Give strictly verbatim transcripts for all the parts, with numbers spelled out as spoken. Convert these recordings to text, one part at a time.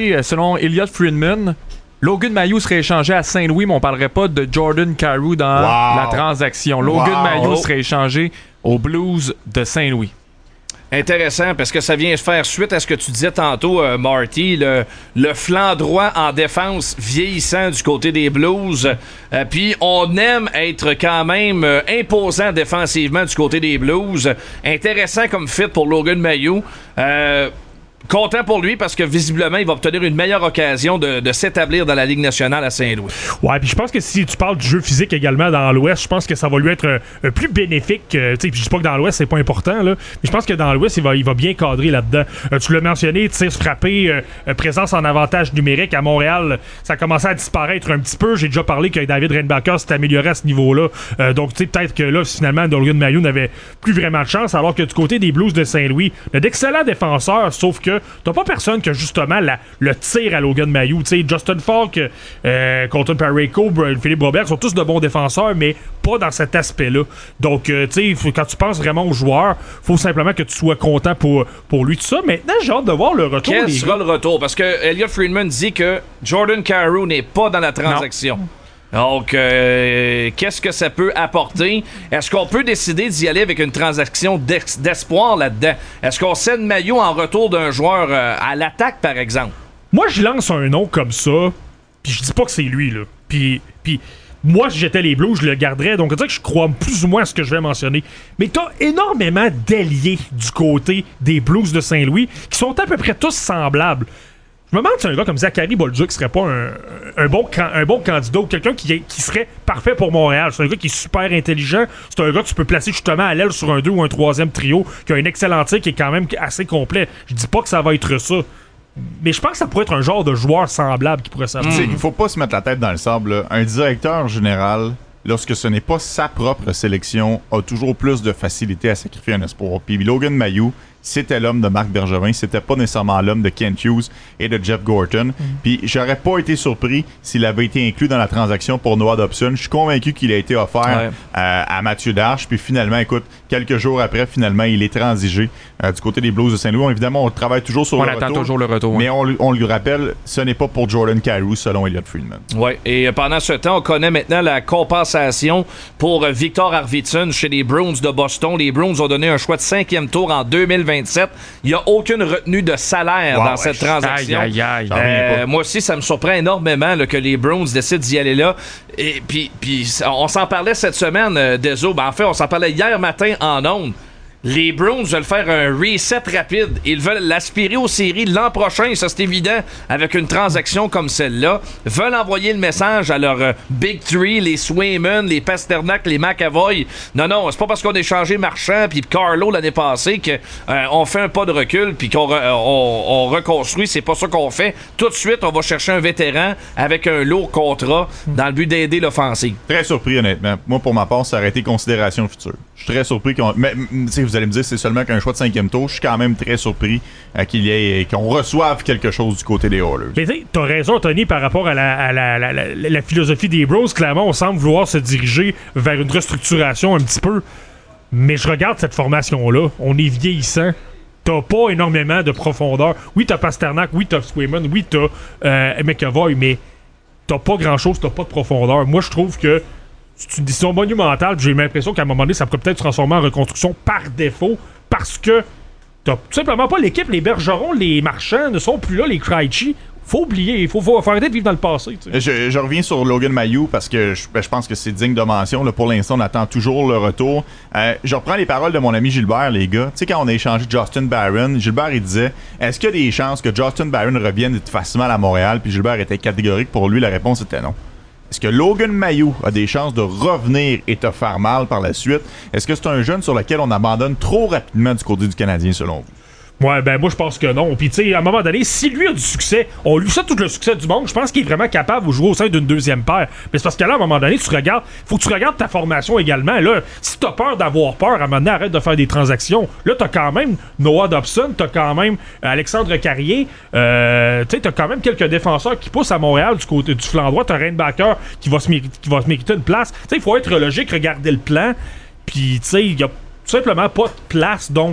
côté, selon Elliot Friedman, Logan Mailloux serait échangé à Saint-Louis, mais on parlerait pas de Jordan Carew dans wow. la transaction. Logan wow. Mailloux serait échangé aux Blues de Saint-Louis. Intéressant, parce que ça vient faire suite à ce que tu disais tantôt, euh, Marty, le, le flanc droit en défense vieillissant du côté des Blues. Euh, Puis on aime être quand même euh, imposant défensivement du côté des Blues. Intéressant comme fit pour Logan Mailloux. Euh, Content pour lui parce que visiblement il va obtenir une meilleure occasion de, de s'établir dans la Ligue nationale à Saint-Louis. Ouais, puis je pense que si tu parles du jeu physique également dans l'Ouest, je pense que ça va lui être euh, plus bénéfique. Euh, tu sais, je dis pas que dans l'Ouest c'est pas important là, mais je pense que dans l'Ouest il va, il va bien cadrer là-dedans. Euh, tu l'as mentionné, tir frappé, euh, présence en avantage numérique à Montréal, ça a commencé à disparaître un petit peu. J'ai déjà parlé que David Reinbacher s'est amélioré à ce niveau-là. Euh, donc tu sais peut-être que là finalement Logan Mailloux n'avait plus vraiment de chance, alors que du côté des Blues de Saint-Louis, il y a d'excellents défenseurs, sauf que t'as pas personne qui a justement la, le tir à Logan Mailloux. T'sais, Justin Falk, euh, Colton Parayko, Philippe Robert sont tous de bons défenseurs, mais pas dans cet aspect-là. Donc, euh, tu sais, quand tu penses vraiment aux joueurs, faut simplement que tu sois content pour, pour lui, tout ça. Maintenant, j'ai hâte de voir le retour. Quel des sera gars. le retour? Parce que Elliot Friedman dit que Jordan Carew n'est pas dans la transaction. Non. Donc, euh, qu'est-ce que ça peut apporter? Est-ce qu'on peut décider d'y aller avec une transaction d'ex- d'espoir là-dedans? Est-ce qu'on cède Mailloux en retour d'un joueur euh, à l'attaque, par exemple? Moi, je lance un nom comme ça, puis je dis pas que c'est lui, là. Puis, puis moi, si j'étais les Blues, je le garderais. Donc, on dirait que je crois plus ou moins à ce que je vais mentionner. Mais t'as énormément d'alliés du côté des Blues de Saint-Louis qui sont à peu près tous semblables. Je me demande si un gars comme Zachary Bolduc serait pas un, un, bon, un bon candidat ou quelqu'un qui, qui serait parfait pour Montréal. C'est un gars qui est super intelligent. C'est un gars que tu peux placer justement à l'aile sur un deux ou un troisième trio, qui a un excellent tir qui est quand même assez complet. Je dis pas que ça va être ça. Mais je pense que ça pourrait être un genre de joueur semblable qui pourrait s'avoir. Il faut pas se mettre la tête dans le sable. Là. Un directeur général, lorsque ce n'est pas sa propre sélection, a toujours plus de facilité à sacrifier un espoir. Puis Logan Mailloux, c'était l'homme de Marc Bergevin, c'était pas nécessairement l'homme de Kent Hughes et de Jeff Gorton. Mm. Puis j'aurais pas été surpris s'il avait été inclus dans la transaction pour Noah Dobson. Je suis convaincu qu'il a été offert ouais. à, à Mathieu Darche. Puis finalement, écoute, quelques jours après, finalement, il est transigé euh, du côté des Blues de Saint-Louis. Évidemment, on travaille toujours sur on le attend retour. toujours le retour. Mais on, on lui rappelle, ce n'est pas pour Jordan Carew, selon Elliot Friedman. Oui, et pendant ce temps, on connaît maintenant la compensation pour Victor Arvidsson chez les Bruins de Boston. Les Bruins ont donné un choix de cinquième tour en deux mille vingt-sept. Il n'y a aucune retenue de salaire wow, dans ouais, cette transaction. Aïe, aïe, aïe. Euh, moi aussi, ça me surprend énormément là, que les Bruins décident d'y aller là. Et puis, puis on s'en parlait cette semaine, euh, Deso. Ben, en fait, on s'en parlait hier matin en ondes. Les Bruins veulent faire un reset rapide. Ils veulent l'aspirer aux séries l'an prochain, ça c'est évident, avec une transaction comme celle-là. Veulent envoyer le message à leur euh, Big Three, les Swayman, les Pasternak, les McAvoy. Non, non, c'est pas parce qu'on a échangé Marchand puis Carlo l'année passée qu'on euh, fait un pas de recul puis qu'on re, on, on reconstruit. C'est pas ça qu'on fait. Tout de suite, on va chercher un vétéran avec un lourd contrat dans le but d'aider l'offensive. Très surpris, honnêtement. Moi, pour ma part, ça aurait été considération future. Je suis très surpris qu'on... Mais, tu sais, vous allez me dire c'est seulement qu'un choix de cinquième tour. Je suis quand même très surpris euh, qu'il y ait, qu'on reçoive quelque chose du côté des Oilers. Mais tu t'as raison, Tony, par rapport à la, à la, la, la, la philosophie des Bruins. Clairement, on semble vouloir se diriger vers une restructuration un petit peu. Mais je regarde cette formation-là. On est vieillissant. T'as pas énormément de profondeur. Oui, t'as Pasternak. Oui, t'as Swayman. Oui, t'as euh, McAvoy. Mais t'as pas grand-chose. T'as pas de profondeur. Moi, je trouve que c'est une décision monumentale. J'ai l'impression qu'à un moment donné, ça pourrait peut-être se transformer en reconstruction par défaut parce que t'as tout simplement pas l'équipe. Les Bergeron, les Marchands ne sont plus là, les Krejci. Faut oublier, il faut, faut, faut arrêter de vivre dans le passé. Je, je reviens sur Logan Mailloux parce que je, ben, je pense que c'est digne de mention. Là, pour l'instant, on attend toujours le retour. Euh, je reprends les paroles de mon ami Gilbert, les gars. Tu sais, quand on a échangé Justin Barron, Gilbert, il disait est-ce qu'il y a des chances que Justin Barron revienne facilement à Montréal? Puis Gilbert était catégorique pour lui. La réponse était non. Est-ce que Logan Mailloux a des chances de revenir et te faire mal par la suite? Est-ce que c'est un jeune sur lequel on abandonne trop rapidement du côté du Canadien, selon vous? Ouais, ben moi je pense que non. Puis tu sais, à un moment donné, si lui a du succès, on lui souhaite tout le succès du monde, je pense qu'il est vraiment capable de jouer au sein d'une deuxième paire. Mais c'est parce que là, à un moment donné, tu regardes, faut que tu regardes ta formation également. Là, si t'as peur d'avoir peur, à un moment donné, arrête de faire des transactions. Là, t'as quand même Noah Dobson, t'as quand même Alexandre Carrier, euh, tu sais, t'as quand même quelques défenseurs qui poussent à Montréal du côté du flanc droit. T'as Reinbacher qui va se mériter, qui va se mériter une place. Tu sais, il faut être logique, regarder le plan. Puis tu sais, il y a tout simplement pas de place, donc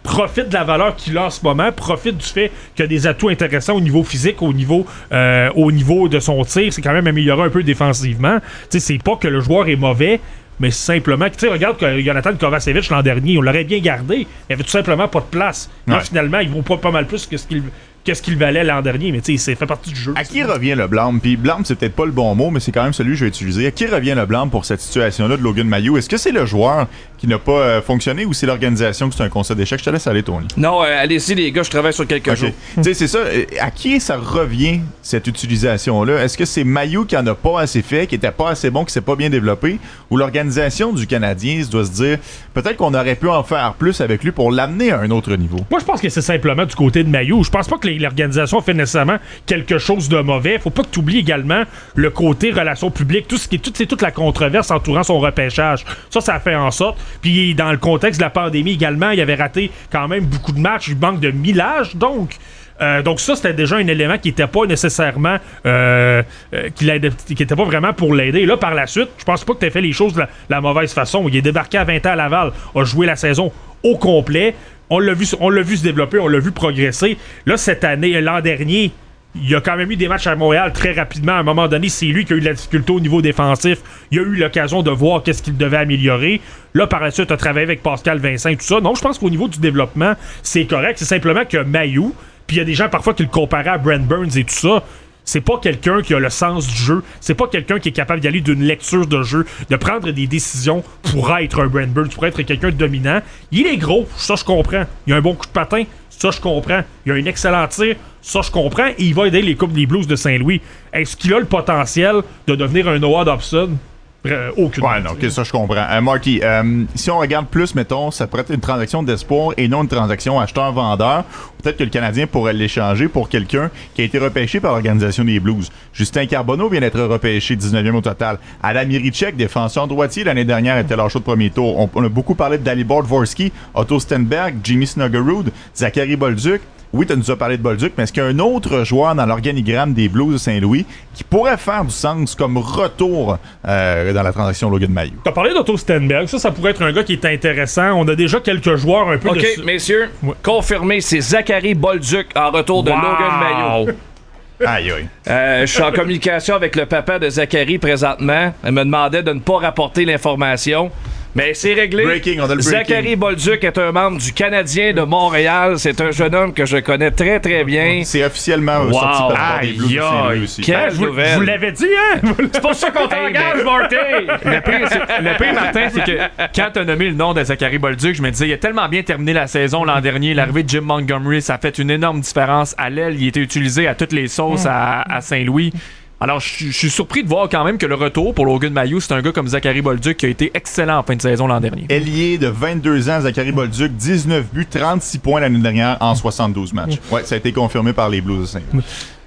profite de la valeur qu'il a en ce moment, profite du fait qu'il a des atouts intéressants au niveau physique, au niveau, euh, au niveau de son tir. C'est quand même amélioré un peu défensivement. Tu sais, c'est pas que le joueur est mauvais, mais simplement, tu sais, regarde que Jonathan Kovacevic l'an dernier, on l'aurait bien gardé, il avait tout simplement pas de place. Là, ouais. finalement, il vaut pas, pas mal plus que ce qu'il qu'est-ce qu'il valait l'an dernier, mais tu sais, c'est fait partie du jeu. À qui revient le blâme? Puis blâme, c'est peut-être pas le bon mot, mais c'est quand même celui que je vais utiliser. À qui revient le blâme pour cette situation-là de Logan Mailloux? Est-ce que c'est le joueur qui n'a pas euh, fonctionné ou c'est l'organisation qui c'est un constat d'échec? Je te laisse aller, Tony. Non, euh, allez-y, les gars, je travaille sur quelque chose. Tu sais, c'est ça. À qui ça revient, cette utilisation-là? Est-ce que c'est Mailloux qui en a pas assez fait, qui était pas assez bon, qui s'est pas bien développé, ou l'organisation du Canadien doit se dire peut-être qu'on aurait pu en faire plus avec lui pour l'amener à un autre niveau? Moi, je pense que c'est simplement du côté de Mailloux. Je pense pas que l'organisation fait nécessairement quelque chose de mauvais. Faut pas que tu oublies également le côté relations publiques, tout ce qui est tout, c'est toute la controverse entourant son repêchage. Ça, ça a fait en sorte. Puis dans le contexte de la pandémie également, il avait raté quand même beaucoup de matchs, il manque de millage, donc. Euh, donc ça, c'était déjà un élément qui était pas nécessairement euh, euh, qui, qui était pas vraiment pour l'aider. Là, par la suite, je pense pas que tu aies fait les choses de la, la mauvaise façon. Il est débarqué à vingt ans à Laval, a joué la saison au complet. On l'a vu, on l'a vu se développer, on l'a vu progresser. Là, cette année, l'an dernier, il y a quand même eu des matchs à Montréal très rapidement. À un moment donné, c'est lui qui a eu de la difficulté au niveau défensif. Il a eu l'occasion de voir qu'est-ce qu'il devait améliorer. Là, par la suite, tu as travaillé avec Pascal Vincent et tout ça. Non, je pense qu'au niveau du développement, c'est correct. C'est simplement que Mailloux, puis il y a des gens parfois qui le comparaient à Brent Burns et tout ça. C'est pas quelqu'un qui a le sens du jeu. C'est pas quelqu'un qui est capable d'y aller d'une lecture de jeu, de prendre des décisions pour être un Brent Burns, pour être quelqu'un de dominant. Il est gros, ça je comprends. Il a un bon coup de patin, ça je comprends. Il a un excellent tir, ça je comprends. Et il va aider les Coupes des Blues de Saint-Louis. Est-ce qu'il a le potentiel de devenir un Noah Dobson? Euh, aucune. Ouais, non, ok, ça je comprends. Euh, Marty, euh, si on regarde plus, mettons, ça pourrait être une transaction d'espoir et non une transaction acheteur-vendeur. Peut-être que le Canadien pourrait l'échanger pour quelqu'un qui a été repêché par l'organisation des Blues. Justin Carbonneau vient d'être repêché, dix-neuvième au total. Adam Jiricek, défenseur droitier, l'année dernière était lâché au premier tour. On, on a beaucoup parlé de Dalibor Dvorsky, Otto Stenberg, Jimmy Snuggerud, Zachary Bolduc. Oui, tu nous as parlé de Bolduc, mais est-ce qu'il y a un autre joueur dans l'organigramme des Blues de Saint-Louis qui pourrait faire du sens comme retour euh, dans la transaction Logan Mailloux? Tu as parlé d'Otto Stenberg, ça, ça pourrait être un gars qui est intéressant. On a déjà quelques joueurs un peu OK, de... messieurs, ouais. Confirmé, c'est Zachary Bolduc en retour de wow. Logan Mailloux. Aïe, aïe. Euh, je suis en communication avec le papa de Zachary présentement. Elle me demandait de ne pas rapporter l'information. Mais c'est réglé. Breaking, on a le breaking. Zachary Bolduc est un membre du Canadien de Montréal. C'est un jeune homme que je connais très très bien. C'est officiellement wow. sorti par rapport des Blues de Saint-Louis aussi. Quelle ah, nouvelle. Je vous l'avais dit, hein? C'est pas ça qu'on t'engage, Marty! Le pire, c'est, le pire, Martin, c'est que quand t'as nommé le nom de Zachary Bolduc, je me disais, il a tellement bien terminé la saison l'an dernier. L'arrivée de Jim Montgomery, ça a fait une énorme différence à l'aile. Il était utilisé à toutes les sauces à, à Saint-Louis. Alors, je suis surpris de voir quand même que le retour pour Logan Mailloux, c'est un gars comme Zachary Bolduc qui a été excellent en fin de saison l'an dernier. Ailier de vingt-deux ans, Zachary Bolduc, dix-neuf buts, trente-six points l'année dernière en soixante-douze matchs. Ouais, ça a été confirmé par les Blues de Saint-Louis.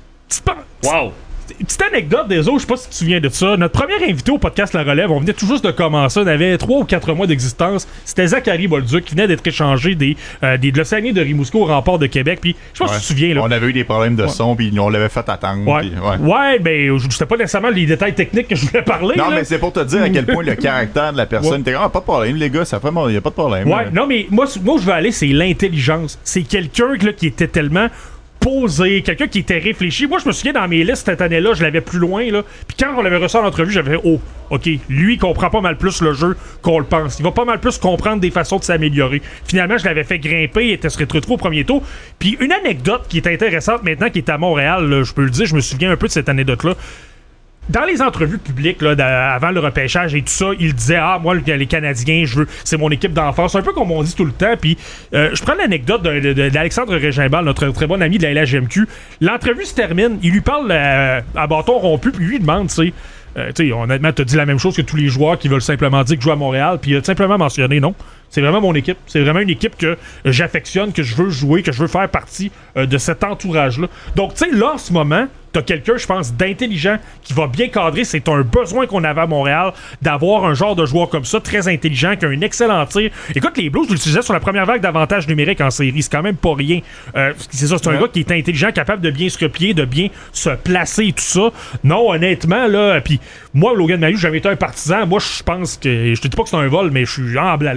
Wow! Petite anecdote des autres, je sais pas si tu te souviens de ça. Notre premier invité au podcast La Relève, on venait tout juste de commencer, on avait trois ou quatre mois d'existence. C'était Zachary Bolduc qui venait d'être échangé des, euh, des de l'Océanie de Rimouski au Rempart de Québec. Puis je sais pas ouais. si tu te souviens. Là. On avait eu des problèmes de ouais. son, puis on l'avait fait attendre. Ouais, pis, ouais. ouais ben, c'était pas nécessairement les détails techniques que je voulais parler. Non, là. mais c'est pour te dire à quel point le caractère de la personne. Ouais. T'es ah, pas de problème, les gars, ça fait il y a pas de problème. Ouais, là. Non, mais moi, moi, je veux aller, c'est l'intelligence. C'est quelqu'un là, qui était tellement posé, quelqu'un qui était réfléchi. Moi, je me souviens dans mes listes cette année-là, je l'avais plus loin, là. Puis quand on l'avait reçu en entrevue, j'avais fait oh, OK, lui, il comprend pas mal plus le jeu qu'on le pense. Il va pas mal plus comprendre des façons de s'améliorer. Finalement, je l'avais fait grimper, il était se retrouvé au premier tour. Puis une anecdote qui est intéressante maintenant, qui est à Montréal, là, je peux le dire, je me souviens un peu de cette anecdote-là. Dans les entrevues publiques, là, avant le repêchage et tout ça, il disait ah moi les Canadiens, je veux, c'est mon équipe d'enfance, un peu comme on dit tout le temps. Puis euh, je prends l'anecdote de, de, de, d'Alexandre Régimbal, notre très bon ami de la L H G M Q. L'entrevue se termine, il lui parle euh, à bâton rompu, puis lui il demande, tu sais, euh, tu sais, honnêtement, t'as dit la même chose que tous les joueurs qui veulent simplement dire que jouer à Montréal, puis il a simplement mentionné non. C'est vraiment mon équipe. C'est vraiment une équipe que j'affectionne, que je veux jouer, que je veux faire partie euh, de cet entourage-là. Donc, tu sais, là, en ce moment, t'as quelqu'un, je pense, d'intelligent qui va bien cadrer. C'est un besoin qu'on avait à Montréal d'avoir un genre de joueur comme ça, très intelligent, qui a un excellent tir. Écoute, les Blues l'utilisaient sur la première vague d'avantages numériques en série. C'est quand même pas rien. Euh, c'est ça, c'est un ouais. gars qui est intelligent, capable de bien se replier, de bien se placer et tout ça. Non, honnêtement, là, puis moi, Logan Mailloux, j'ai jamais été un partisan. Moi, je pense que, je te dis pas que c'est un vol, mais je suis emballé, emballé par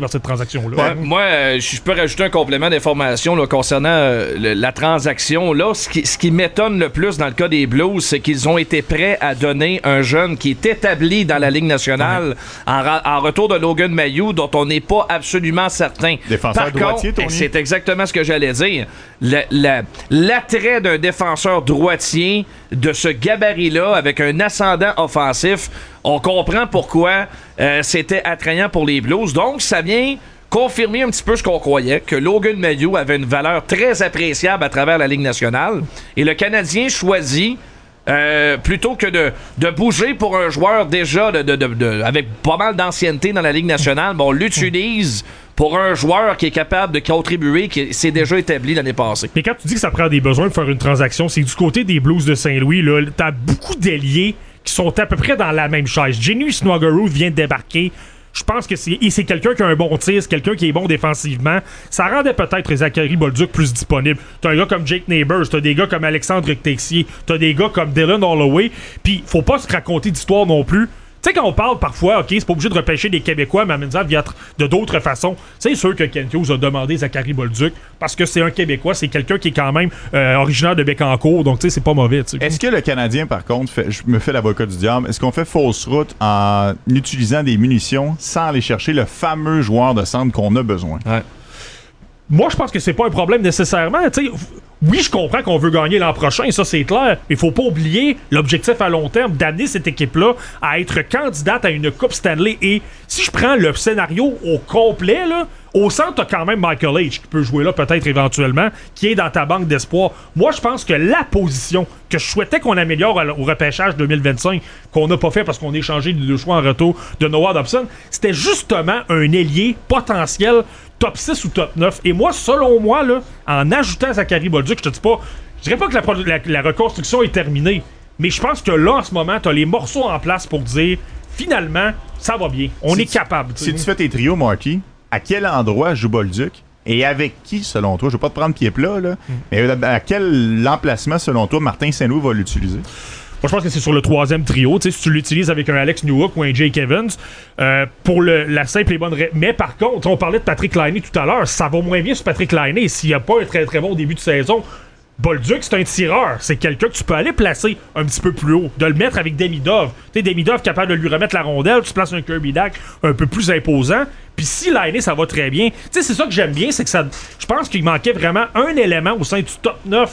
cette transaction-là. Ouais, moi, euh, je peux rajouter un complément d'information là, concernant euh, le, la transaction. Là, ce qui, ce qui m'étonne le plus dans le cas des Blues, c'est qu'ils ont été prêts à donner un jeune qui est établi dans la Ligue nationale ouais. en, en retour de Logan Mailloux, dont on n'est pas absolument certain. Défenseur Par droitier, contre, Tony. c'est exactement ce que j'allais dire. Le, la, l'attrait d'un défenseur droitier de ce gabarit-là, avec un ascendant offensif, on comprend pourquoi euh, c'était attrayant pour les Blues. Donc, ça vient confirmer un petit peu ce qu'on croyait, que Logan Mailloux avait une valeur très appréciable à travers la Ligue nationale. Et le Canadien choisit, euh, plutôt que de, de bouger pour un joueur déjà de, de, de, de, avec pas mal d'ancienneté dans la Ligue nationale, bon, on l'utilise pour un joueur qui est capable de contribuer, qui s'est déjà établi l'année passée. Mais quand tu dis que ça prend des besoins de faire une transaction, c'est que du côté des Blues de Saint-Louis, là, t'as beaucoup d'ailiers qui sont à peu près dans la même chaise. Jenny Snuggerud vient de débarquer. Je pense que c'est, et c'est quelqu'un qui a un bon tir, c'est quelqu'un qui est bon défensivement. Ça rendait peut-être Zachary Bolduc plus disponible. T'as un gars comme Jake Neighbors, t'as des gars comme Alexandre Texier, t'as des gars comme Dylan Holloway. Puis faut pas se raconter d'histoire non plus. Tu sais, quand on parle parfois, OK, c'est pas obligé de repêcher des Québécois, mais amène ça via de d'autres façons. C'est sûr que Kent Hughes a demandé Zachary Bolduc parce que c'est un Québécois, c'est quelqu'un qui est quand même euh, originaire de Bécancour, donc tu sais, c'est pas mauvais. T'sais. Est-ce que le Canadien, par contre, fait, je me fais l'avocat du diable, est-ce qu'on fait fausse route en utilisant des munitions sans aller chercher le fameux joueur de centre qu'on a besoin? Ouais. Moi, je pense que c'est pas un problème nécessairement. T'sais, oui, je comprends qu'on veut gagner l'an prochain, ça c'est clair, mais faut pas oublier l'objectif à long terme d'amener cette équipe-là à être candidate à une Coupe Stanley. Et si je prends le scénario au complet, là, au centre, t'as quand même Michael H qui peut jouer là peut-être éventuellement, qui est dans ta banque d'espoir. Moi, je pense que la position que je souhaitais qu'on améliore au repêchage deux mille vingt-cinq, qu'on n'a pas fait parce qu'on a échangé les deux choix en retour de Noah Dobson, c'était justement un ailier potentiel top six ou top neuf. Et moi, selon moi, là, en ajoutant Zachary Bolduc, je te dis pas, je dirais pas que la, la, la reconstruction est terminée, mais je pense que là, en ce moment, t'as les morceaux en place pour dire, finalement, ça va bien. On si est tu, capable. Si tu fais tes trios, Marky, à quel endroit joue Bolduc et avec qui, selon toi? Je veux pas te prendre pied plat, là, mm. mais à quel emplacement, selon toi, Martin Saint-Louis va l'utiliser? Moi, je pense que c'est sur le troisième trio. Tu sais, si tu l'utilises avec un Alex Newhook ou un Jake Evans, euh, pour le, la simple et bonne raison. Mais par contre, on parlait de Patrick Laine tout à l'heure, ça va moins bien sur Patrick Laine s'il n'y a pas un très très bon début de saison. Bolduc, c'est un tireur. C'est quelqu'un que tu peux aller placer un petit peu plus haut. De le mettre avec Demidov. Tu sais, Demidov capable de lui remettre la rondelle, tu places un Kirby Dack un peu plus imposant. Puis si Laine, ça va très bien. Tu sais, c'est ça que j'aime bien, c'est que ça. Je pense qu'il manquait vraiment un élément au sein du top neuf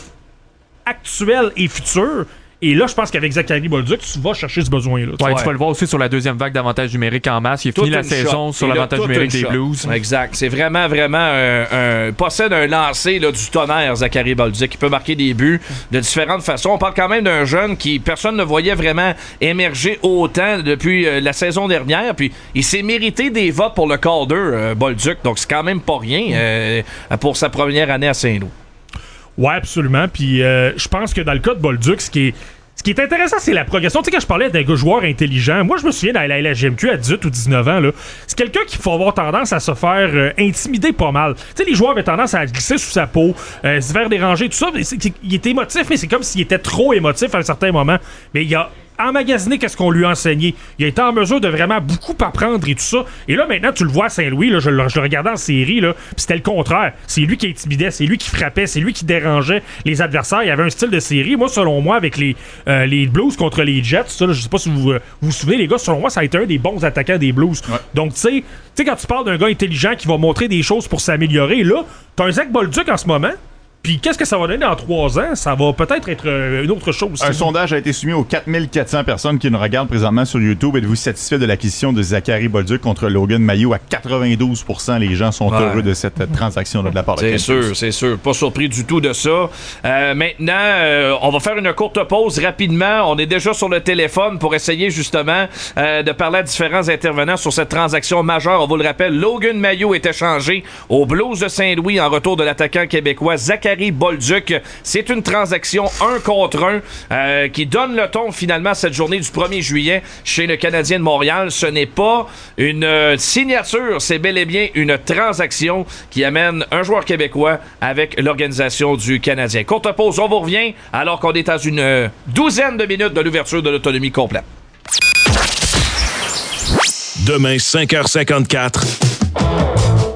actuel et futur. Et là, je pense qu'avec Zachary Bolduc, tu vas chercher ce besoin-là. Ouais, ouais. Tu peux le voir aussi sur la deuxième vague d'avantages numériques en masse. Il a fini la saison sur l'avantage numérique des Blues. Exact. C'est vraiment, vraiment un, un possède un lancer là, du tonnerre, Zachary Bolduc. Il peut marquer des buts de différentes façons. On parle quand même d'un jeune qui personne ne voyait vraiment émerger autant depuis euh, la saison dernière. Puis il s'est mérité des votes pour le Calder, euh, Bolduc. Donc c'est quand même pas rien euh, pour sa première année à Saint-Louis. Ouais, absolument. Puis euh, je pense que dans le cas de Bolduc, ce qui est Ce qui est intéressant, c'est la progression. Tu sais, quand je parlais d'un joueur intelligent, moi, je me souviens dans la L H G M Q à dix-huit ou dix-neuf ans, là, c'est quelqu'un qui faut avoir tendance à se faire euh, intimider pas mal. Tu sais, les joueurs avaient tendance à glisser sous sa peau, euh, se faire déranger, tout ça. C'est, c'est, il était émotif, mais c'est comme s'il était trop émotif à un certain moment. Mais il y a emmagasiner qu'est-ce qu'on lui a enseigné. Il a été en mesure de vraiment beaucoup apprendre et tout ça. Et là, maintenant, tu le vois à Saint-Louis, là, je, le, je le regardais en série, là, puis c'était le contraire. C'est lui qui intimidait, c'est lui qui frappait, c'est lui qui dérangeait les adversaires. Il y avait un style de série. Moi, selon moi, avec les, euh, les Blues contre les Jets, ça, là, je sais pas si vous, euh, vous vous souvenez, les gars, selon moi, ça a été un des bons attaquants des Blues. Ouais. Donc, tu sais, quand tu parles d'un gars intelligent qui va montrer des choses pour s'améliorer, là, t'as un Zach Bolduc en ce moment. Puis qu'est-ce que ça va donner dans trois ans? Ça va peut-être être euh, une autre chose. Un sondage a été soumis aux quatre mille quatre cents personnes qui nous regardent présentement sur YouTube. Êtes-vous satisfait de l'acquisition de Zachary Bolduc contre Logan Mailloux? À quatre-vingt-douze pour cent, les gens sont ouais. heureux de cette transaction-là de la part de C'est sûr, c'est sûr. Pas surpris du tout de ça. Euh, maintenant, euh, on va faire une courte pause rapidement. On est déjà sur le téléphone pour essayer justement euh, de parler à différents intervenants sur cette transaction majeure. On vous le rappelle, Logan Mailloux est échangé aux Blues de Saint-Louis en retour de l'attaquant québécois Zachary Bolduc. C'est une transaction un contre un euh, qui donne le ton finalement cette journée du premier juillet chez le Canadien de Montréal. Ce n'est pas une euh, signature, c'est bel et bien une transaction qui amène un joueur québécois avec l'organisation du Canadien. Courte pause, on vous revient alors qu'on est à une euh, douzaine de minutes de l'ouverture de l'autonomie complète. Demain, cinq heures cinquante-quatre.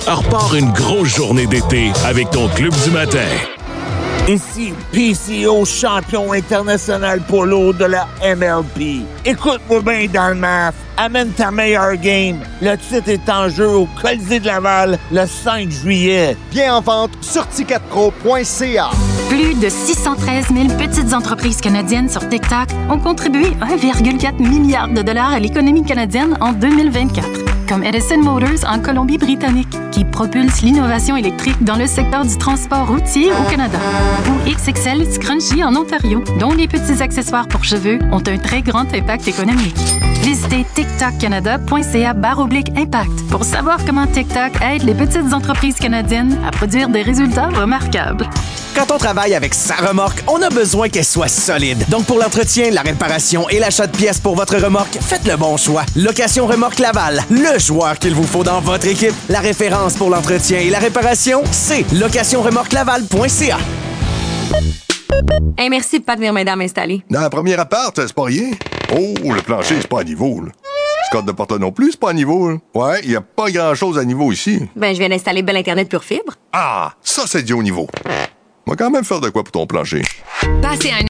repart une grosse journée d'été avec ton club du matin. Ici P C O, champion international polo de la M L P. Écoute-moi bien dans le math. Amène ta meilleure game. Le titre est en jeu au Colisée de Laval le cinq juillet. Bien en vente sur ticket pro point c a. Plus de six cent treize mille petites entreprises canadiennes sur TikTok ont contribué un virgule quatre milliard de dollars à l'économie canadienne en deux mille vingt-quatre. Comme Edison Motors en Colombie-Britannique, qui propulse l'innovation électrique dans le secteur du transport routier au Canada. Ou X X L Scrunchie en Ontario, dont les petits accessoires pour cheveux ont un très grand impact économique. Visitez tiktok canada point c a barre oblique impact pour savoir comment TikTok aide les petites entreprises canadiennes à produire des résultats remarquables. Quand on travaille avec sa remorque, on a besoin qu'elle soit solide. Donc pour l'entretien, la réparation et l'achat de pièces pour votre remorque, faites le bon choix. Location Remorque Laval, le joueur qu'il vous faut dans votre équipe. La référence pour l'entretien et la réparation, c'est location remorque laval point c a. Hey, merci de pas tenir mesdames installées. Dans la première appart, c'est pas rien. Oh, le plancher, c'est pas à niveau, là. Le code de porte non plus, c'est pas à niveau, là. Ouais, il y a pas grand-chose à niveau ici. Ben, je viens d'installer Bell Internet Pure Fibre. Ah, ça, c'est du haut niveau. On va quand même faire de quoi pour ton plancher. Passez un